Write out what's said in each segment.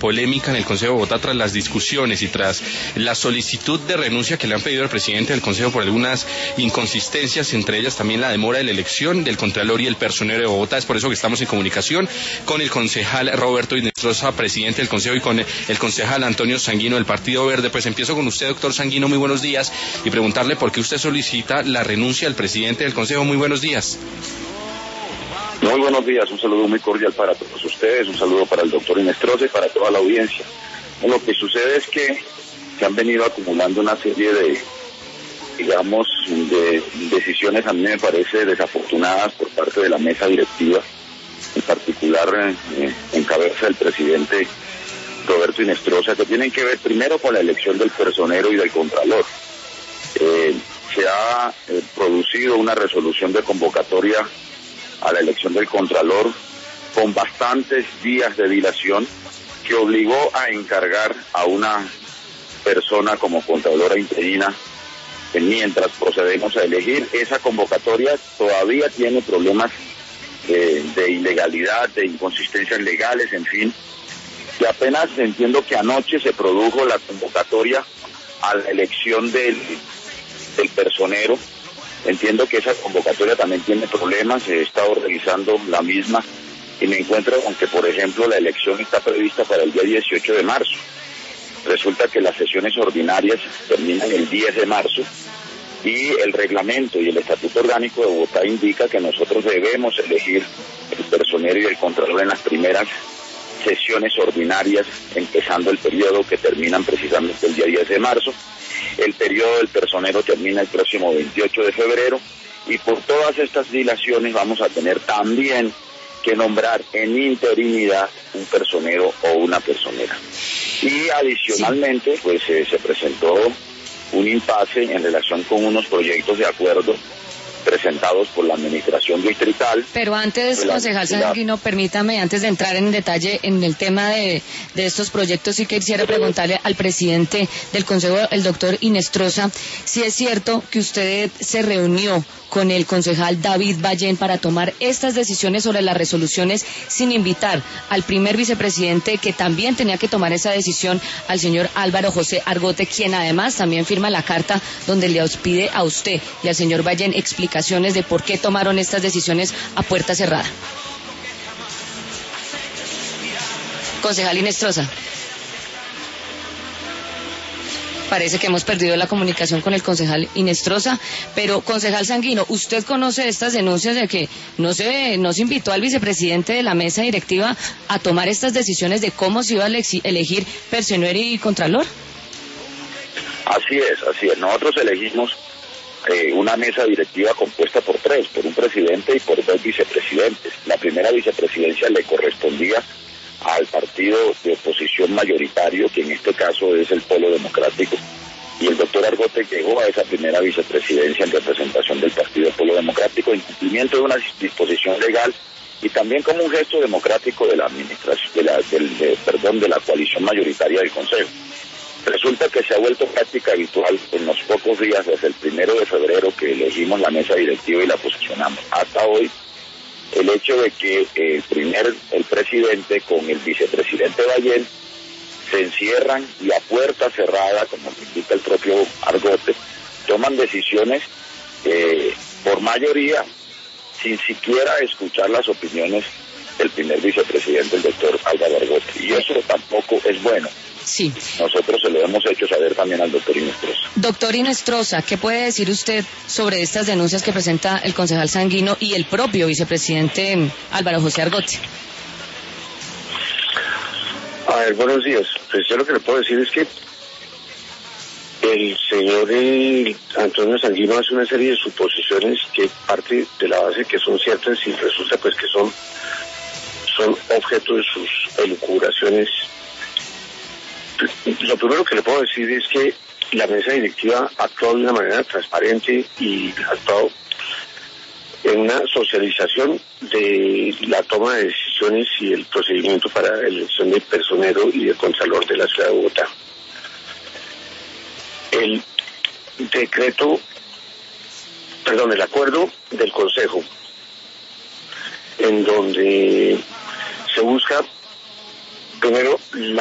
polémica en el Consejo de Bogotá tras las discusiones y tras la solicitud de renuncia que le han pedido al presidente del Consejo por algunas inconsistencias, entre ellas también la demora de la elección del Contralor y el personero de Bogotá. Es por eso que estamos en comunicación con el concejal Roberto Inestrosa, presidente del Consejo, y con el concejal Antonio Sanguino del Partido Verde. Pues empiezo con usted, doctor Sanguino, muy buenos días, y preguntarle por qué usted solicita la renuncia del presidente del Consejo. Muy buenos días. Muy buenos días, un saludo muy cordial para todos ustedes, un saludo para el doctor Inestrosa y para toda la audiencia. Lo que sucede es que se han venido acumulando una serie de, digamos, de decisiones, a mí me parece desafortunadas por parte de la mesa directiva, en particular en cabeza del presidente Roberto Inestrosa, que tienen que ver primero con la elección del personero y del contralor. Se ha producido una resolución de convocatoria a la elección del Contralor con bastantes días de dilación, que obligó a encargar a una persona como Contralora interina mientras procedemos a elegir. Esa convocatoria todavía tiene problemas de ilegalidad, de inconsistencias legales, en fin, que apenas entiendo que anoche se produjo la convocatoria a la elección del personero. Entiendo que esa convocatoria también tiene problemas, he estado revisando la misma y me encuentro con que, por ejemplo, la elección está prevista para el día 18 de marzo. Resulta que las sesiones ordinarias terminan el 10 de marzo y el reglamento y el estatuto orgánico de Bogotá indica que nosotros debemos elegir el personero y el contralor en las primeras sesiones ordinarias, empezando el periodo, que terminan precisamente el día 10 de marzo. El periodo del personero termina el próximo 28 de febrero y por todas estas dilaciones vamos a tener también que nombrar en interinidad un personero o una personera. Y adicionalmente, pues se presentó un impasse en relación con unos proyectos de acuerdo presentados por la administración distrital. Pero antes, concejal Sanguino, permítame, antes de entrar en detalle en el tema de estos proyectos, sí que quisiera preguntarle al presidente del Consejo, el doctor Inestrosa, si es cierto que usted se reunió con el concejal David Ballén para tomar estas decisiones sobre las resoluciones sin invitar al primer vicepresidente, que también tenía que tomar esa decisión, al señor Álvaro José Argote, quien además también firma la carta donde le pide a usted y al señor Ballén explicaciones de por qué tomaron estas decisiones a puerta cerrada. Concejal Inestrosa. Parece que hemos perdido la comunicación con el concejal Inestrosa, pero concejal Sanguino, ¿usted conoce estas denuncias de que no se invitó al vicepresidente de la mesa directiva a tomar estas decisiones de cómo se iba a elegir personero y contralor? Así es. Nosotros elegimos una mesa directiva compuesta por tres, por un presidente y por dos vicepresidentes. La primera vicepresidencia le correspondía al partido de oposición mayoritario, que en este caso es el Polo Democrático, y el doctor Argote llegó a esa primera vicepresidencia en representación del partido Polo Democrático en cumplimiento de una disposición legal y también como un gesto democrático de la administración, de la coalición mayoritaria del Consejo. Resulta que se ha vuelto práctica habitual en los pocos días desde el 1 de febrero que elegimos la mesa directiva y la posicionamos hasta hoy, el hecho de que el presidente con el vicepresidente Ballén se encierran y a puerta cerrada, como indica el propio Argote, toman decisiones por mayoría sin siquiera escuchar las opiniones del primer vicepresidente, el doctor Álvaro Argote. Y eso tampoco es bueno. Sí. Nosotros se lo hemos hecho saber también al doctor Inestrosa. Doctor Inestrosa, ¿qué puede decir usted sobre estas denuncias que presenta el concejal Sanguino y el propio vicepresidente Álvaro José Argote? A ver, buenos días. Pues yo lo que le puedo decir es que el señor Antonio Sanguino hace una serie de suposiciones que parte de la base que son ciertas y resulta pues que son objeto de sus elucubraciones. Lo primero que le puedo decir es que la mesa directiva ha actuado de una manera transparente y ha actuado en una socialización de la toma de decisiones y el procedimiento para la elección del personero y del contralor de la ciudad de Bogotá. El acuerdo del Consejo, en donde se busca Primero,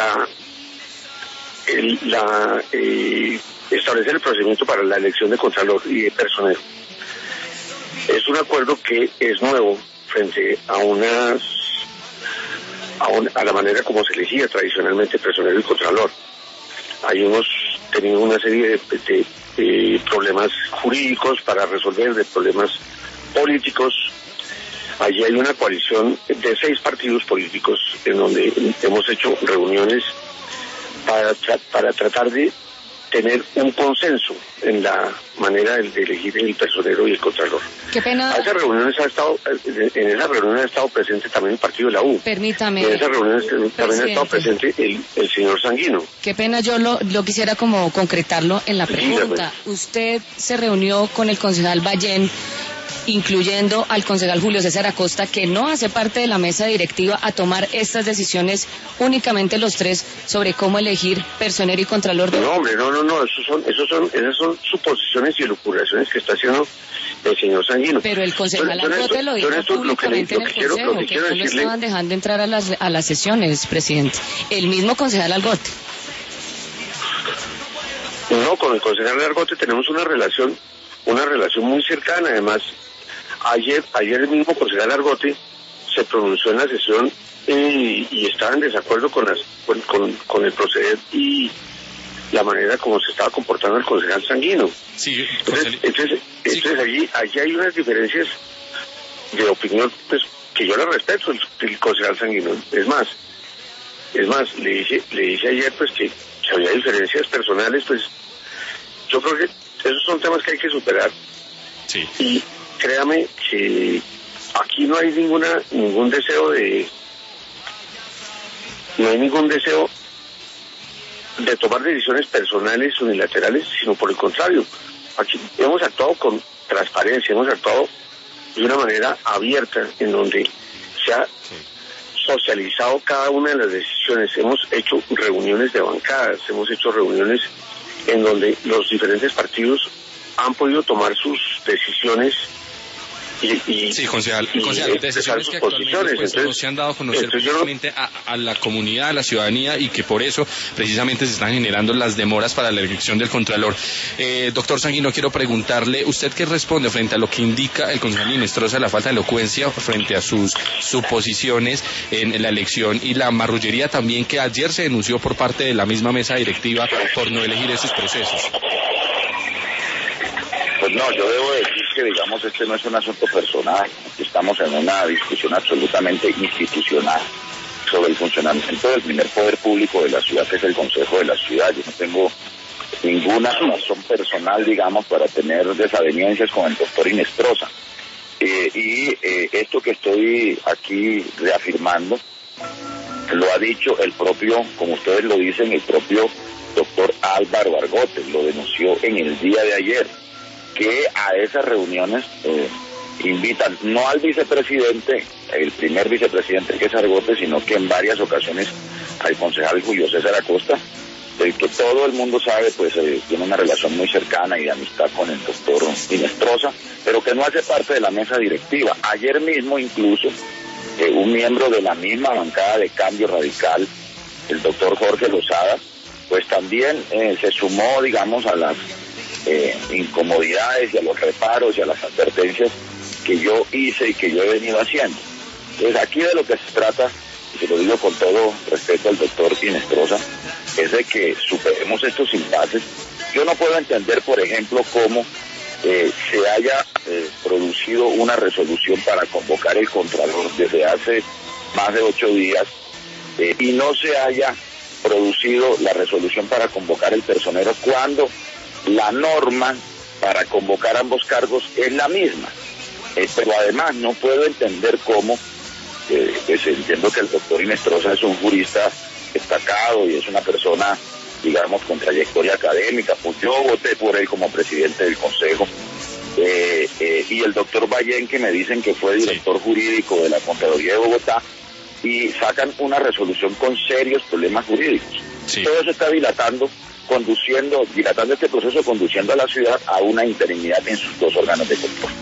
establecer el procedimiento para la elección de contralor y de personero. Es un acuerdo que es nuevo frente a la manera como se elegía tradicionalmente personero y contralor. Hemos tenido una serie de problemas jurídicos para resolver, de problemas políticos. Allí hay una coalición de 6 partidos políticos en donde hemos hecho reuniones para tratar de tener un consenso en la manera de elegir el personero y el contralor. Qué pena. En esas reuniones ha estado presente también el partido de la U. Permítame. En esas reuniones también ha estado presente el señor Sanguino. Qué pena, yo lo quisiera como concretarlo en la pregunta. Usted se reunió con el concejal Ballén, incluyendo al concejal Julio César Acosta, que no hace parte de la mesa directiva, a tomar estas decisiones únicamente los 3 sobre cómo elegir personero y contralor. No, hombre, no, esas son suposiciones y elucubraciones que está haciendo el señor Sanguino. Pero el concejal Argote lo dijo públicamente en el consejo, que no lo estaban dejando entrar a las sesiones, presidente. El mismo concejal Argote. No, con el concejal Argote tenemos una relación muy cercana. Además, ayer el mismo concejal Argote se pronunció en la sesión y estaba en desacuerdo con el proceder y la manera como se estaba comportando el concejal Sanguino. Sí, entonces allí hay unas diferencias de opinión, pues, que yo le respeto, el concejal Sanguino. Es más, le dije ayer, pues, que había diferencias personales, pues, yo creo que esos son temas que hay que superar. Sí. Y créame que aquí no hay ningún deseo de tomar decisiones personales unilaterales, sino por el contrario. Aquí hemos actuado con transparencia, hemos actuado de una manera abierta, en donde se ha socializado cada una de las decisiones. Hemos hecho reuniones de bancadas, hemos hecho reuniones en donde los diferentes partidos han podido tomar sus decisiones sí, concejal, decisiones que actualmente pues, no se han dado a conocer precisamente a la comunidad, a la ciudadanía, y que por eso precisamente se están generando las demoras para la elección del Contralor. Doctor Sanguino, quiero preguntarle, ¿usted qué responde frente a lo que indica el concejal Inestrosa, la falta de elocuencia frente a sus suposiciones en la elección y la marrullería también que ayer se denunció por parte de la misma mesa directiva por no elegir esos procesos? Pues no, yo debo decir que, digamos, este no es un asunto personal, estamos en una discusión absolutamente institucional sobre el funcionamiento del primer poder público de la ciudad, que es el Consejo de la Ciudad. Yo no tengo ninguna razón personal, digamos, para tener desavenencias con el doctor Inestrosa. Esto que estoy aquí reafirmando, lo ha dicho el propio, como ustedes lo dicen, el propio doctor Álvaro Argote, lo denunció en el día de ayer, que a esas reuniones invitan no al vicepresidente, el primer vicepresidente que es Argote, sino que en varias ocasiones al concejal Julio César Acosta, del que todo el mundo sabe, pues tiene una relación muy cercana y de amistad con el doctor Inestrosa, pero que no hace parte de la mesa directiva. Ayer mismo incluso un miembro de la misma bancada de Cambio Radical, el doctor Jorge Lozada, pues también se sumó, digamos, a las incomodidades y a los reparos y a las advertencias que yo hice y que yo he venido haciendo. Entonces aquí de lo que se trata, y se lo digo con todo respeto al doctor Inestrosa, es de que superemos estos impases. Yo no puedo entender, por ejemplo, cómo se haya producido una resolución para convocar el Contralor desde hace más de 8 días y no se haya producido la resolución para convocar el personero cuando la norma para convocar ambos cargos es la misma. Pero además no puedo entender cómo, pues entiendo que el doctor Inestrosa es un jurista destacado y es una persona, digamos, con trayectoria académica, pues yo voté por él como presidente del Consejo, y el doctor Ballén, que me dicen que fue director jurídico de la Contraloría de Bogotá, y sacan una resolución con serios problemas jurídicos. Sí. Todo eso está dilatando este proceso, conduciendo a la ciudad a una interinidad en sus 2 órganos de control.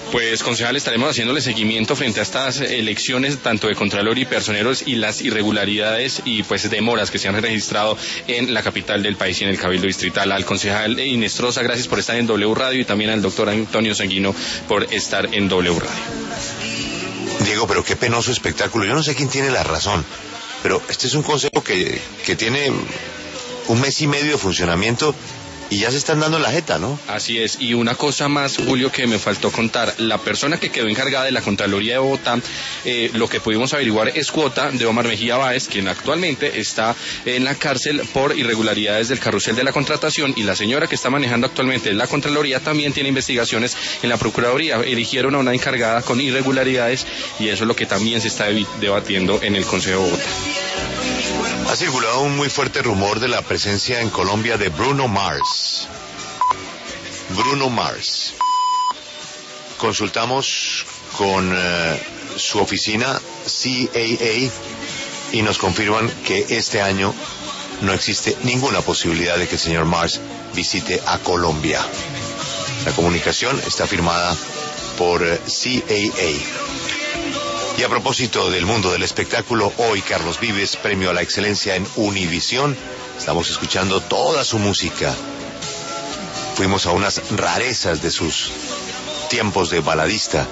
Pues, concejal, estaremos haciéndole seguimiento frente a estas elecciones, tanto de Contralor y Personeros, y las irregularidades y pues demoras que se han registrado en la capital del país y en el Cabildo Distrital. Al concejal Inestrosa, gracias por estar en W Radio, y también al doctor Antonio Sanguino por estar en W Radio. Diego, pero qué penoso espectáculo. Yo no sé quién tiene la razón, pero este es un consejo que tiene 1 mes y medio de funcionamiento y ya se están dando la jeta, ¿no? Así es, y una cosa más, Julio, que me faltó contar. La persona que quedó encargada de la Contraloría de Bogotá, lo que pudimos averiguar es cuota de Omar Mejía Báez, quien actualmente está en la cárcel por irregularidades del carrusel de la contratación, y la señora que está manejando actualmente la Contraloría también tiene investigaciones en la Procuraduría. Eligieron a una encargada con irregularidades, y eso es lo que también se está debatiendo en el Consejo de Bogotá. Ha circulado un muy fuerte rumor de la presencia en Colombia de Bruno Mars. Bruno Mars. Consultamos con su oficina CAA y nos confirman que este año no existe ninguna posibilidad de que el señor Mars visite a Colombia. La comunicación está firmada por CAA. Y a propósito del mundo del espectáculo, hoy Carlos Vives, premio a la excelencia en Univisión. Estamos escuchando toda su música. Fuimos a unas rarezas de sus tiempos de baladista